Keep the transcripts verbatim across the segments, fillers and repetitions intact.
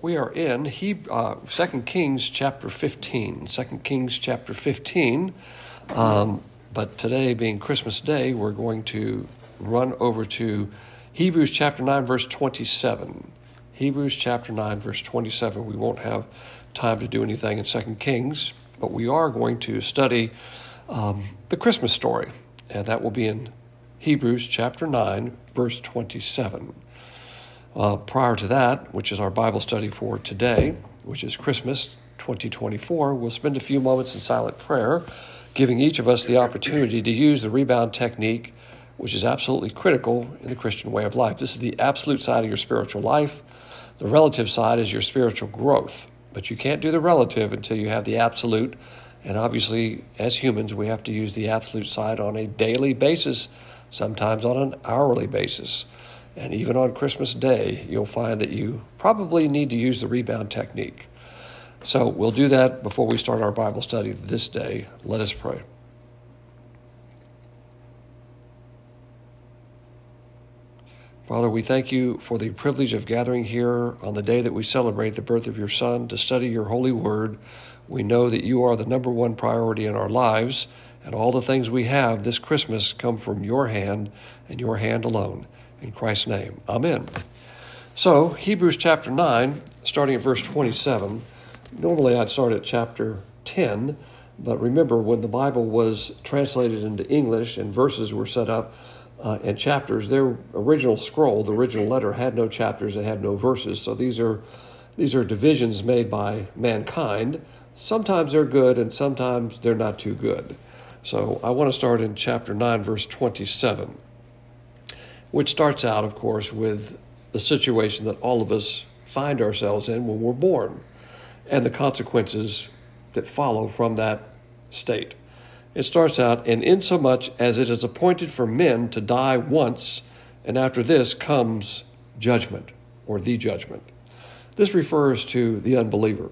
We are in he, uh, Second Kings chapter fifteen. Second Kings chapter fifteen. Um, but today, being Christmas Day, we're going to run over to Hebrews chapter nine, verse twenty-seven. Hebrews chapter nine, verse twenty-seven. We won't have time to do anything in Second Kings, but we are going to study um, the Christmas story, and that will be in Hebrews chapter nine, verse twenty-seven. Uh, prior to that, which is our Bible study for today, which is Christmas twenty twenty-four, we'll spend a few moments in silent prayer, giving each of us the opportunity to use the rebound technique, which is absolutely critical in the Christian way of life. This is the absolute side of your spiritual life. The relative side is your spiritual growth, but you can't do the relative until you have the absolute. And obviously, as humans, we have to use the absolute side on a daily basis, sometimes on an hourly basis. And even on Christmas Day, you'll find that you probably need to use the rebound technique. So we'll do that before we start our Bible study this day. Let us pray. Father, we thank you for the privilege of gathering here on the day that we celebrate the birth of your Son to study your holy word. We know that you are the number one priority in our lives, and all the things we have this Christmas come from your hand and your hand alone. In Christ's name, amen. So, Hebrews chapter nine, starting at verse twenty-seven. Normally I'd start at chapter ten, but remember when the Bible was translated into English and verses were set up uh, in chapters, their original scroll, the original letter, had no chapters, it had no verses. So these are these are divisions made by mankind. Sometimes they're good and sometimes they're not too good. So I want to start in chapter nine, verse twenty-seven. Which starts out, of course, with the situation that all of us find ourselves in when we're born and the consequences that follow from that state. It starts out, and insomuch as it is appointed for men to die once, and after this comes judgment, or the judgment. This refers to the unbeliever.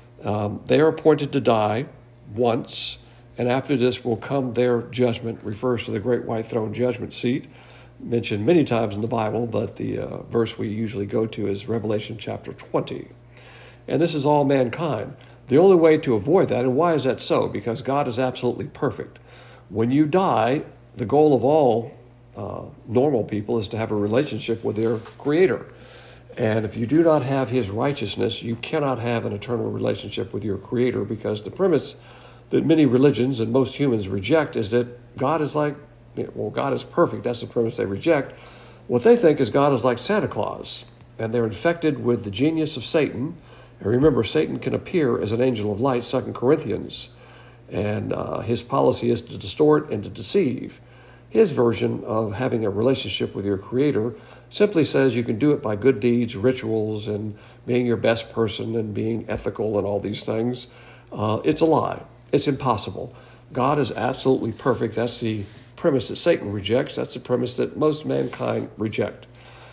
Um, they are appointed to die once, and after this will come their judgment, refers to the great white throne judgment seat, mentioned many times in the Bible, but the uh, verse we usually go to is Revelation chapter twenty. And this is all mankind. The only way to avoid that, and why is that so? Because God is absolutely perfect. When you die, the goal of all uh, normal people is to have a relationship with their Creator. And if you do not have His righteousness, you cannot have an eternal relationship with your Creator, because the premise that many religions and most humans reject is that God is like Well, God is perfect. That's the premise they reject. What they think is God is like Santa Claus, and they're infected with the genius of Satan. And remember, Satan can appear as an angel of light, Second Corinthians, and uh, his policy is to distort and to deceive. His version of having a relationship with your Creator simply says you can do it by good deeds, rituals, and being your best person and being ethical and all these things. Uh, it's a lie. It's impossible. God is absolutely perfect. That's the premise that Satan rejects. That's the premise that most mankind reject.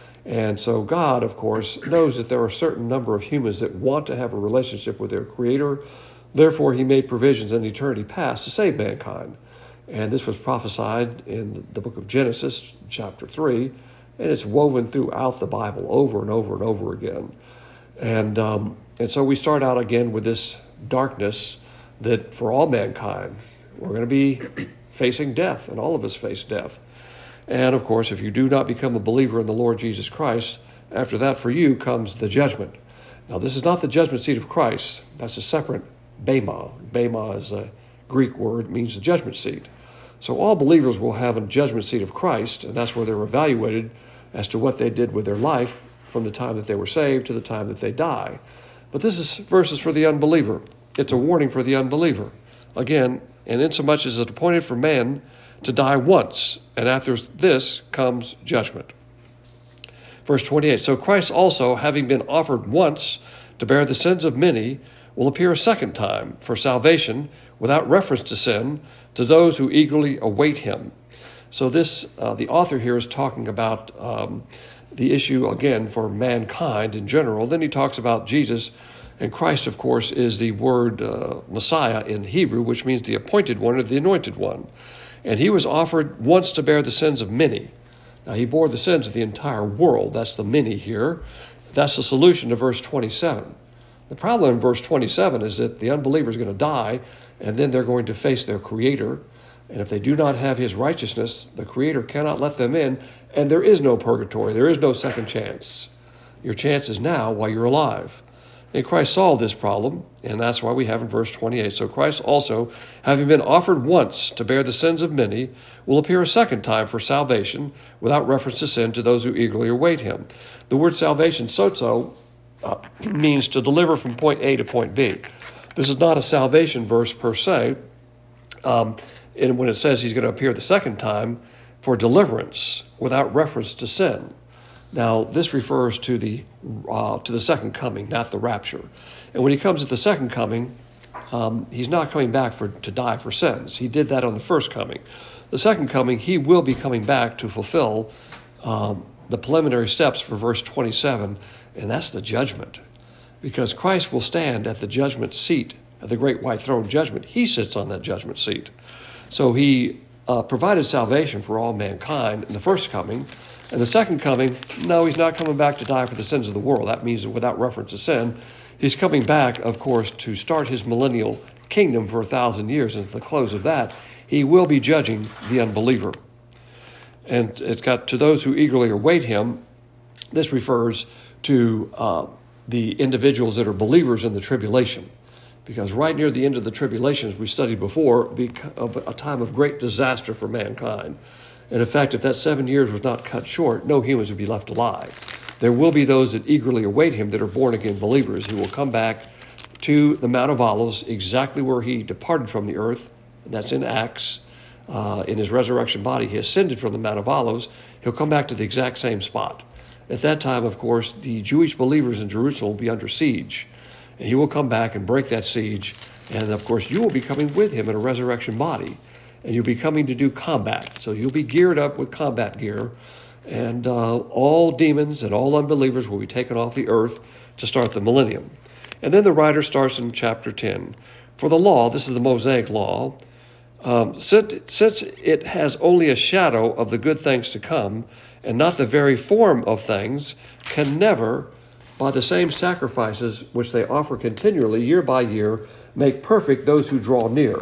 And so God, of course, knows that there are a certain number of humans that want to have a relationship with their Creator. Therefore, He made provisions in eternity past to save mankind. And this was prophesied in the book of Genesis, chapter three, and it's woven throughout the Bible over and over and over again. And, um, and so we start out again with this darkness that for all mankind, we're going to be facing death, and all of us face death. And of course, if you do not become a believer in the Lord Jesus Christ, after that for you comes the judgment. Now, this is not the judgment seat of Christ. That's a separate bema. Bema is a Greek word. It means the judgment seat. So all believers will have a judgment seat of Christ, and that's where they're evaluated as to what they did with their life from the time that they were saved to the time that they die. But this is verses for the unbeliever. It's a warning for the unbeliever. Again, and insomuch as it appointed for man to die once, and after this comes judgment. Verse twenty-eight, so Christ also, having been offered once to bear the sins of many, will appear a second time for salvation, without reference to sin, to those who eagerly await Him. So this, uh, the author here is talking about um, the issue, again, for mankind in general. Then he talks about Jesus. And Christ, of course, is the word uh, Messiah in Hebrew, which means the appointed one or the anointed one. And He was offered once to bear the sins of many. Now, He bore the sins of the entire world. That's the many here. That's the solution to verse twenty-seven. The problem in verse twenty-seven is that the unbeliever is going to die, and then they're going to face their Creator. And if they do not have his righteousness, the Creator cannot let them in, and there is no purgatory. There is no second chance. Your chance is now while you're alive. And Christ solved this problem, and that's why we have in verse twenty-eight. So Christ also, having been offered once to bear the sins of many, will appear a second time for salvation, without reference to sin, to those who eagerly await him. The word salvation, sozo, uh, means to deliver from point A to point B. This is not a salvation verse per se. Um, and when it says he's going to appear the second time for deliverance, without reference to sin. Now, this refers to the uh, to the second coming, not the rapture. And when he comes at the second coming, um, he's not coming back for to die for sins. He did that on the first coming. The second coming, he will be coming back to fulfill um, the preliminary steps for verse twenty-seven, and that's the judgment. Because Christ will stand at the judgment seat, at the great white throne judgment. He sits on that judgment seat. So he uh, provided salvation for all mankind in the first coming. And the second coming, no, he's not coming back to die for the sins of the world. That means without reference to sin. He's coming back, of course, to start his millennial kingdom for a thousand years. And at the close of that, he will be judging the unbeliever. And it's got to those who eagerly await him. This refers to uh, the individuals that are believers in the tribulation. Because right near the end of the tribulation, as we studied before, be a time of great disaster for mankind. And in fact, if that seven years was not cut short, no humans would be left alive. There will be those that eagerly await him that are born-again believers who will come back to the Mount of Olives, exactly where he departed from the earth. And that's in Acts. Uh, in his resurrection body, he ascended from the Mount of Olives. He'll come back to the exact same spot. At that time, of course, the Jewish believers in Jerusalem will be under siege. And he will come back and break that siege. And, of course, you will be coming with him in a resurrection body. And you'll be coming to do combat. So you'll be geared up with combat gear. And uh, all demons and all unbelievers will be taken off the earth to start the millennium. And then the writer starts in chapter ten. For the law, this is the Mosaic law, um, since, since it has only a shadow of the good things to come, and not the very form of things, can never, by the same sacrifices which they offer continually year by year, make perfect those who draw near.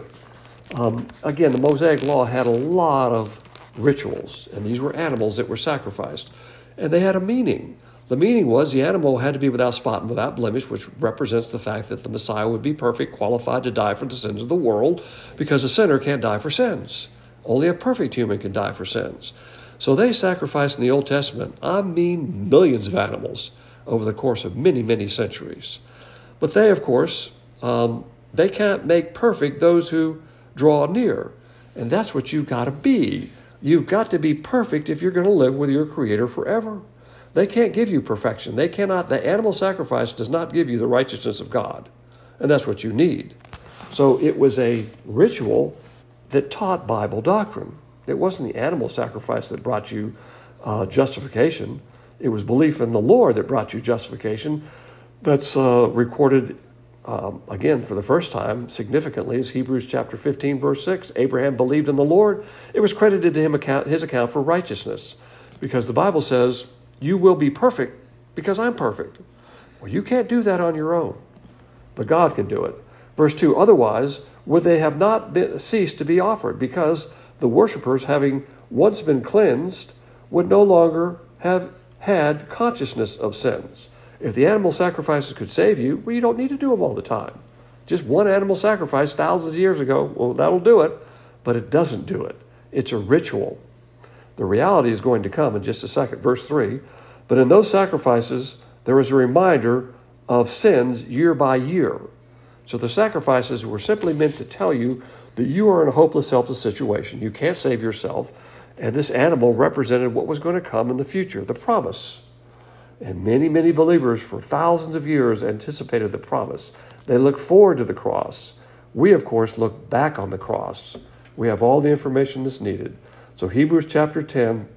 Um, again, the Mosaic law had a lot of rituals, and these were animals that were sacrificed, and they had a meaning. The meaning was the animal had to be without spot and without blemish, which represents the fact that the Messiah would be perfect, qualified to die for the sins of the world, because a sinner can't die for sins. Only a perfect human can die for sins. So they sacrificed in the Old Testament, I mean millions of animals over the course of many, many centuries. But they, of course, um, they can't make perfect those who draw near. And that's what you've got to be. You've got to be perfect if you're going to live with your Creator forever. They can't give you perfection. They cannot, the animal sacrifice does not give you the righteousness of God. And that's what you need. So it was a ritual that taught Bible doctrine. It wasn't the animal sacrifice that brought you uh, justification. It was belief in the Lord that brought you justification. That's uh, recorded, um, again, for the first time, significantly, is Hebrews chapter fifteen, verse six. Abraham believed in the Lord. It was credited to him account, his account for righteousness. Because the Bible says, you will be perfect because I'm perfect. Well, you can't do that on your own, but God can do it. Verse two, otherwise would they have not been, ceased to be offered, because the worshipers, having once been cleansed, would no longer have had consciousness of sins. If the animal sacrifices could save you, well, you don't need to do them all the time. Just one animal sacrifice thousands of years ago, well, that'll do it, but it doesn't do it. It's a ritual. The reality is going to come in just a second. Verse three, but in those sacrifices, there is a reminder of sins year by year. So the sacrifices were simply meant to tell you that you are in a hopeless, helpless situation. You can't save yourself. And this animal represented what was going to come in the future, the promise. And many, many believers for thousands of years anticipated the promise. They looked forward to the cross. We, of course, look back on the cross. We have all the information that's needed. So Hebrews chapter ten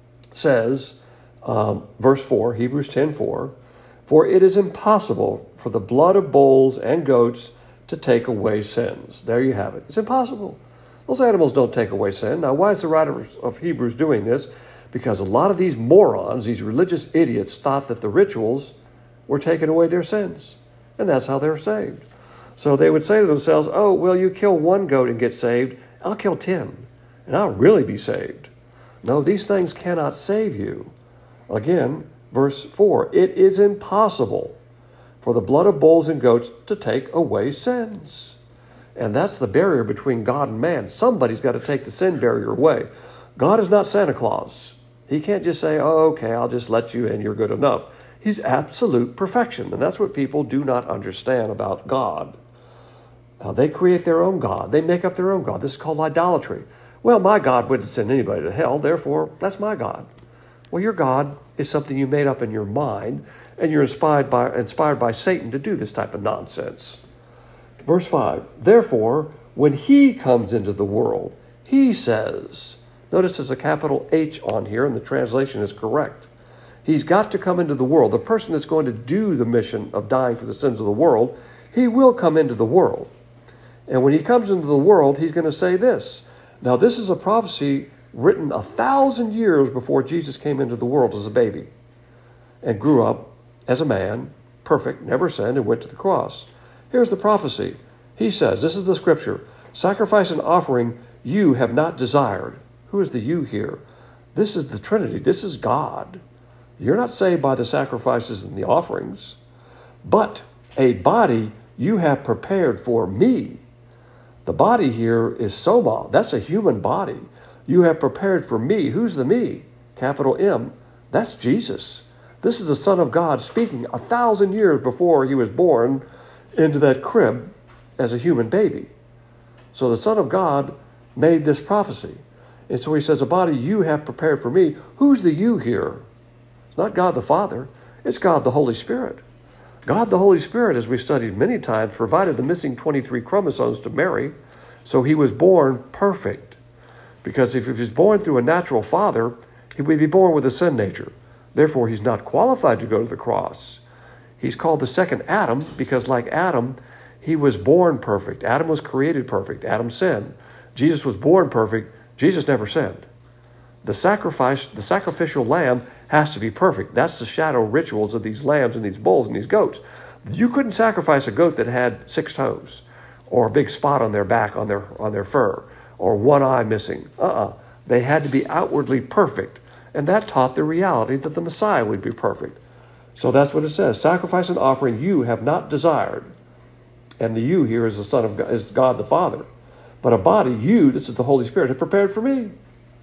says, um, verse four, Hebrews ten four, for it is impossible for the blood of bulls and goats to take away sins. There you have it. It's impossible. Those animals don't take away sin. Now, why is the writer of Hebrews doing this? Because a lot of these morons, these religious idiots, thought that the rituals were taking away their sins. And that's how they're saved. So they would say to themselves, oh, well, you kill one goat and get saved. I'll kill ten, and I'll really be saved. No, these things cannot save you. Again, verse four, it is impossible for the blood of bulls and goats to take away sins. And that's the barrier between God and man. Somebody's got to take the sin barrier away. God is not Santa Claus. He can't just say, oh, okay, I'll just let you in, you're good enough. He's absolute perfection, and that's what people do not understand about God. Uh, they create their own God. They make up their own God. This is called idolatry. Well, my God wouldn't send anybody to hell, therefore, that's my God. Well, your God is something you made up in your mind, and you're inspired by, inspired by Satan to do this type of nonsense. Verse five, therefore, when he comes into the world, he says, notice there's a capital H on here, and the translation is correct. He's got to come into the world. The person that's going to do the mission of dying for the sins of the world, he will come into the world. And when he comes into the world, he's going to say this. Now, this is a prophecy written a thousand years before Jesus came into the world as a baby and grew up as a man, perfect, never sinned, and went to the cross. Here's the prophecy. He says, this is the scripture, sacrifice and offering you have not desired. Who is the you here? This is the Trinity. This is God. You're not saved by the sacrifices and the offerings, but a body you have prepared for me. The body here is soma. That's a human body. You have prepared for me. Who's the me? Capital M. That's Jesus. This is the Son of God speaking a thousand years before he was born into that crib as a human baby. So the Son of God made this prophecy. And so he says, a body you have prepared for me. Who's the you here? It's not God the Father. It's God the Holy Spirit. God the Holy Spirit, as we studied many times, provided the missing twenty-three chromosomes to Mary, so he was born perfect. Because if he was born through a natural father, he would be born with a sin nature. Therefore, he's not qualified to go to the cross. He's called the second Adam because, like Adam, he was born perfect. Adam was created perfect. Adam sinned. Jesus was born perfect. Jesus never sinned. The sacrifice, the sacrificial lamb has to be perfect. That's the shadow rituals of these lambs and these bulls and these goats. You couldn't sacrifice a goat that had six toes or a big spot on their back, on their on their fur, or one eye missing. Uh-uh. They had to be outwardly perfect. And that taught the reality that the Messiah would be perfect. So that's what it says. Sacrifice and offering you have not desired. And the you here is the Son of God, is God the Father. But a body, you, this is the Holy Spirit, have prepared for me.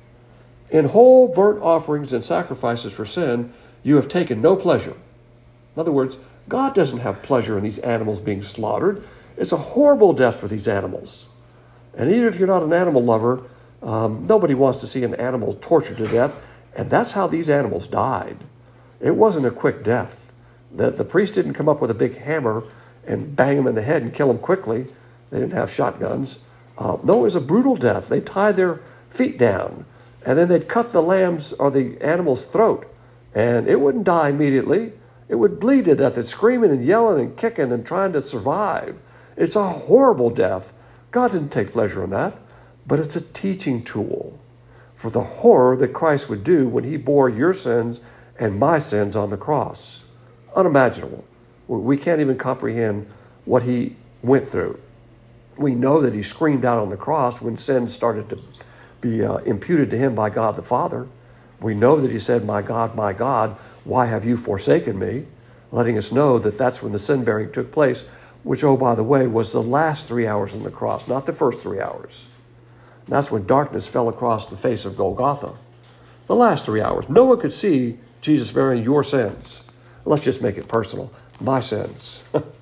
In whole burnt offerings and sacrifices for sin, you have taken no pleasure. In other words, God doesn't have pleasure in these animals being slaughtered. It's a horrible death for these animals. And even if you're not an animal lover, um, nobody wants to see an animal tortured to death. And that's how these animals died. It wasn't a quick death. The, the priest didn't come up with a big hammer and bang them in the head and kill them quickly. They didn't have shotguns. Uh, no, it was a brutal death. They tied their feet down, and then they'd cut the lamb's or the animal's throat, and it wouldn't die immediately. It would bleed to death. It's screaming and yelling and kicking and trying to survive. It's a horrible death. God didn't take pleasure in that, but it's a teaching tool for the horror that Christ would do when he bore your sins and my sins on the cross. Unimaginable. We can't even comprehend what he went through. We know that he screamed out on the cross when sin started to be uh, imputed to him by God the Father. We know that he said, my God, my God, why have you forsaken me? Letting us know that that's when the sin bearing took place, which, oh, by the way, was the last three hours on the cross, not the first three hours. And that's when darkness fell across the face of Golgotha. The last three hours. No one could see Jesus bearing your sins. Let's just make it personal. My sins.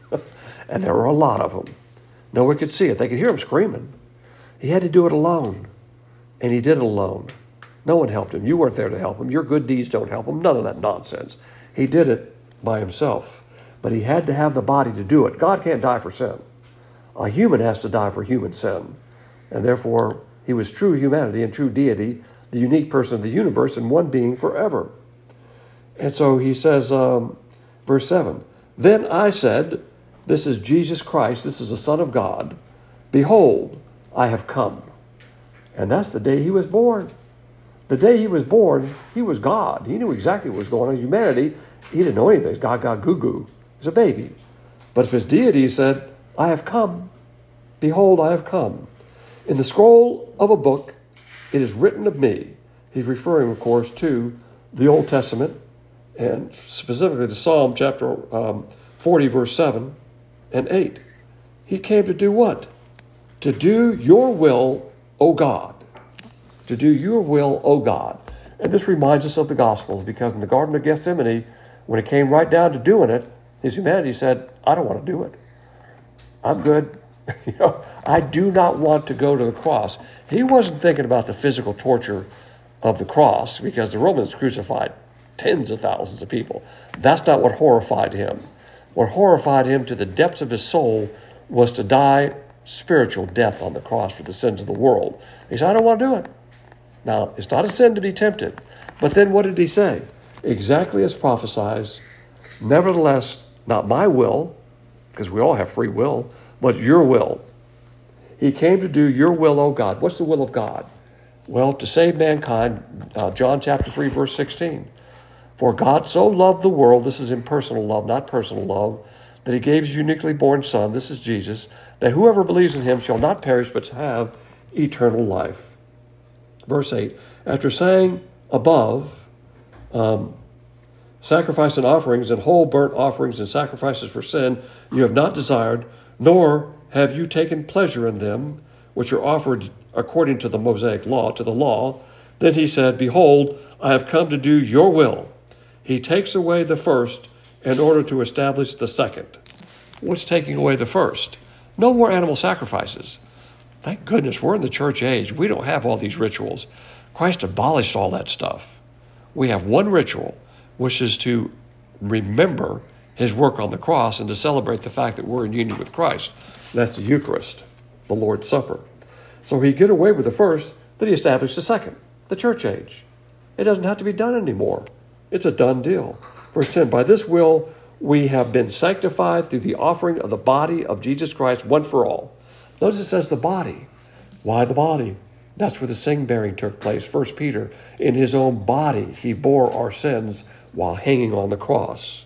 And there were a lot of them. No one could see it. They could hear him screaming. He had to do it alone. And he did it alone. No one helped him. You weren't there to help him. Your good deeds don't help him. None of that nonsense. He did it by himself. But he had to have the body to do it. God can't die for sin. A human has to die for human sin. And therefore, he was true humanity and true deity, the unique person of the universe, and one being forever. And so he says, um, verse seven, then I said, this is Jesus Christ, this is the Son of God. Behold, I have come. And that's the day he was born. The day he was born, he was God. He knew exactly what was going on in humanity. He didn't know anything. It's God, God, goo, goo. He's a baby. But if his deity, he said, I have come. Behold, I have come. In the scroll of a book, it is written of me. He's referring, of course, to the Old Testament, and specifically to Psalm chapter um, forty, verse seven and eight. He came to do what? To do your will, O God. To do your will, O God. And this reminds us of the Gospels, because in the Garden of Gethsemane, when it came right down to doing it, his humanity said, I don't want to do it. I'm good. you know, I do not want to go to the cross. He wasn't thinking about the physical torture of the cross, because the Romans crucified tens of thousands of people. That's not what horrified him. What horrified him to the depths of his soul was to die spiritual death on the cross for the sins of the world. He said, I don't want to do it. Now, it's not a sin to be tempted. But then what did he say? Exactly as prophesied, nevertheless, not my will, because we all have free will, but your will. He came to do your will, O God. What's the will of God? Well, to save mankind, uh, John chapter three, verse sixteen. For God so loved the world, this is impersonal love, not personal love, that he gave his uniquely born Son, this is Jesus, that whoever believes in him shall not perish but have eternal life. Verse eight, after saying above, um, sacrifice and offerings and whole burnt offerings and sacrifices for sin you have not desired, nor have you taken pleasure in them, which are offered according to the Mosaic law, to the law. Then he said, behold, I have come to do your will. He takes away the first in order to establish the second. What's taking away the first? No more animal sacrifices. Thank goodness we're in the church age. We don't have all these rituals. Christ abolished all that stuff. We have one ritual, which is to remember his work on the cross and to celebrate the fact that we're in union with Christ. That's the Eucharist, the Lord's Supper. So he get away with the first, then he established the second, the church age. It doesn't have to be done anymore. It's a done deal. Verse ten, by this will we have been sanctified through the offering of the body of Jesus Christ, one for all. Notice it says the body. Why the body? That's where the sin-bearing took place. First Peter, in his own body, he bore our sins while hanging on the cross.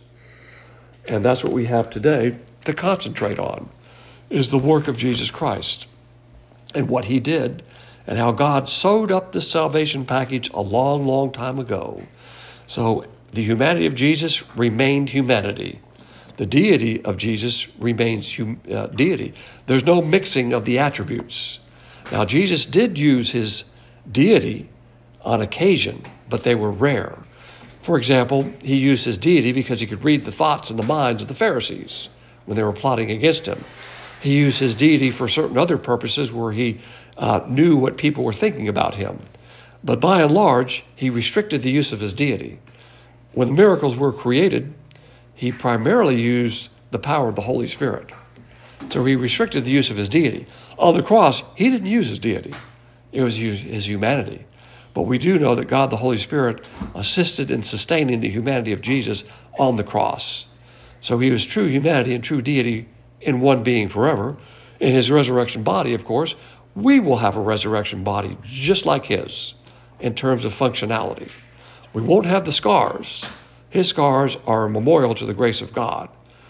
And that's what we have today to concentrate on, is the work of Jesus Christ and what he did and how God sewed up this salvation package a long, long time ago. So the humanity of Jesus remained humanity. The deity of Jesus remains hum, uh, deity. There's no mixing of the attributes. Now, Jesus did use his deity on occasion, but they were rare. For example, he used his deity because he could read the thoughts and the minds of the Pharisees when they were plotting against him. He used his deity for certain other purposes where he uh, knew what people were thinking about him. But by and large, he restricted the use of his deity. When the miracles were created, he primarily used the power of the Holy Spirit. So he restricted the use of his deity. On the cross, he didn't use his deity. It was his humanity. But we do know that God, the Holy Spirit, assisted in sustaining the humanity of Jesus on the cross. So he was true humanity and true deity in one being forever. In his resurrection body, of course, we will have a resurrection body just like his in terms of functionality. We won't have the scars. His scars are a memorial to the grace of God.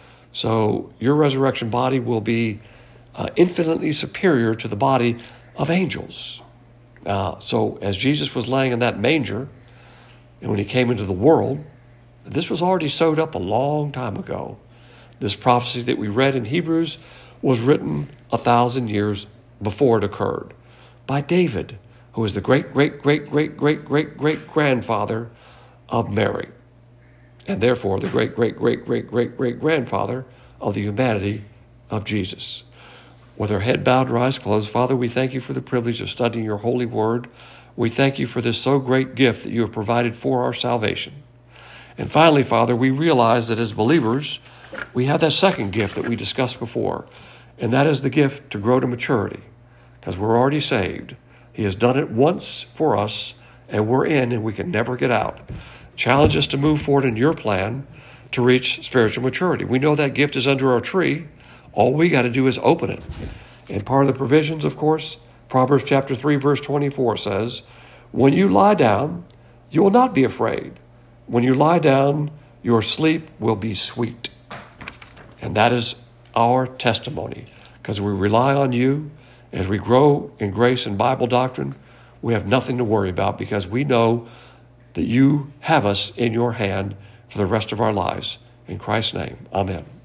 So your resurrection body will be uh, infinitely superior to the body of angels. Uh, so as Jesus was laying in that manger, and when he came into the world, this was already sewed up a long time ago. This prophecy that we read in Hebrews was written a thousand years before it occurred by David, who was the great, great, great, great, great, great, great grandfather of Mary, and therefore the great, great, great, great, great, great grandfather of the humanity of Jesus. With our head bowed, our eyes closed, Father, we thank you for the privilege of studying your holy word. We thank you for this so great gift that you have provided for our salvation. And finally, Father, we realize that as believers, we have that second gift that we discussed before, and that is the gift to grow to maturity, because we're already saved. He has done it once for us, and we're in, and we can never get out. Challenge us to move forward in your plan to reach spiritual maturity. We know that gift is under our tree. All we got to do is open it. And part of the provisions, of course, Proverbs chapter three, verse twenty-four says, when you lie down, you will not be afraid. When you lie down, your sleep will be sweet. And that is our testimony, because we rely on you. As we grow in grace and Bible doctrine, we have nothing to worry about, because we know that you have us in your hand for the rest of our lives. In Christ's name, amen.